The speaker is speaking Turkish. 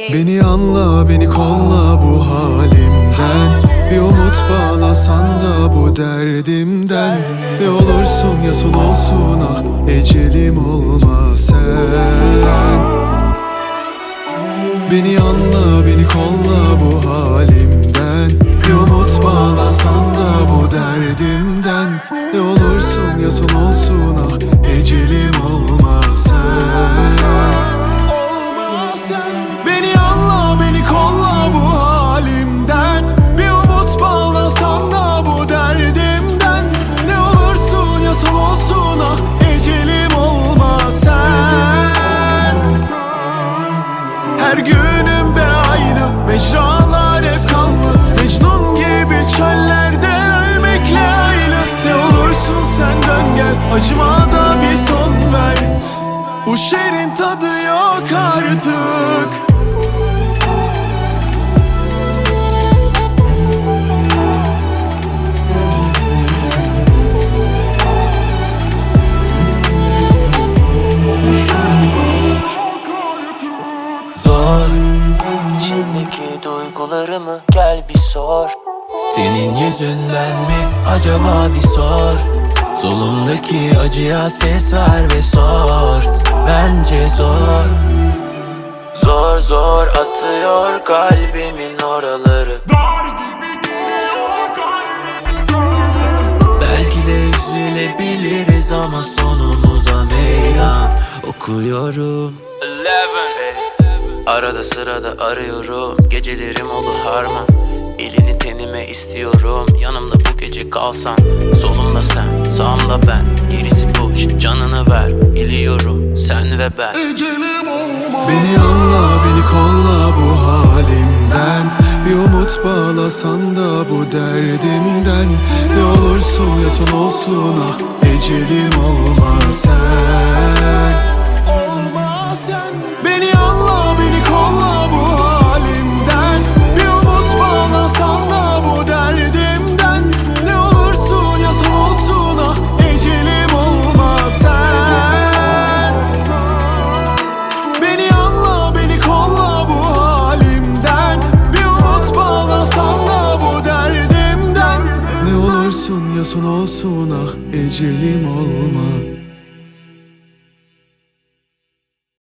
Beni anla, beni kolla bu halimden. Bir umut bağlasan da bu derdimden. Ne olursun ya son olsun, ah ecelim olma sen. Beni anla, beni kolla bu halimden. Bir umut bağlasan da bu derdimden. Ne olursun ya son olsun, ah ecelim olma sen. Beni anla, beni kolla bu halimden. Bir umut bağlasan da bu derdimden. Ne olursun ya son olsun, ah ecelim olma sen. Her günüm be aynı, mecralar hep kanlı. Mecnun gibi çöllerde ölmekle aynı. Ne olursun sen dön gel, acıma da bir son ver. Bu şehrin tadı yok artık. Zor, içimdeki duygularımı gel bir sor. Senin yüzünden mi acaba bir sor. Solumdaki acıya ses ver ve sor. Bence zor. Zor zor atıyor kalbimin oraları. Belki de üzülebiliriz ama sonumuza meydan okuyorum. 11. Arada sırada arıyorum, gecelerim olur harman. Elini tenime istiyorum, yanımda bu gece kalsan. Solumda sen, sağımda ben, gerisi boş, canını ver. Biliyorum sen ve ben. Beni anla, beni kolla bu halimden. Bir umut bağlasan da bu derdimden. Ne olursun ya son olsun, ah ecelim olma sen. Beni anla, beni kolla bu halimden. Bir umut bağlasan da bu derdimden. Ne olursun ya son olsun, ah ecelim olma sen. Beni anla, beni kolla bu halimden. Bir umut bağlasan da bu derdimden. Ne olursun ya son olsun, ah ecelim olma